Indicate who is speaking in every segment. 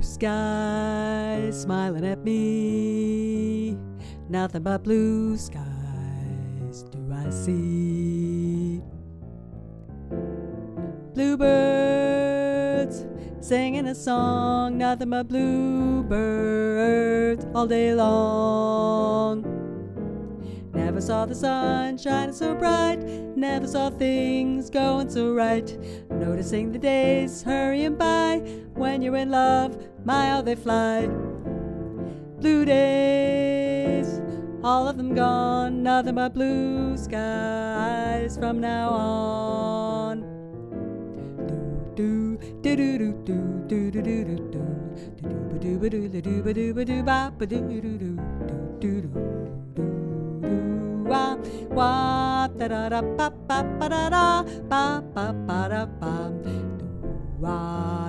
Speaker 1: Blue skies smiling at me, nothing but blue skies do I see. Bluebirds singing a song, nothing but bluebirds all day long. Never saw the sun shining so bright, never saw things going so right. Noticing the days hurrying by, when you're in love, my how they fly. Blue days, all of them gone, nothing but blue skies from now on. Do do do do do do do do do do do do do do do do do ba ba do do do do do do wa wa da da da ba ba ba da da ba ba ba da ba do wa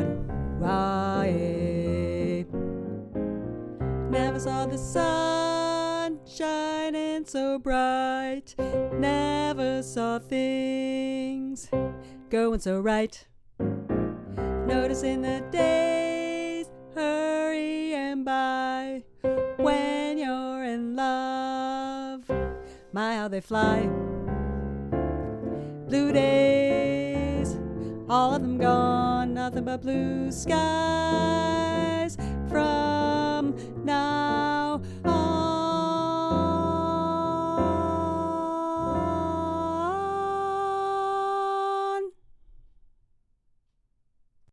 Speaker 1: eh. Never saw the sun shining so bright, never saw things going so right. Noticing the days hurrying by, when you're in love, my how they fly. Blue days, all of them gone, nothing but blue skies.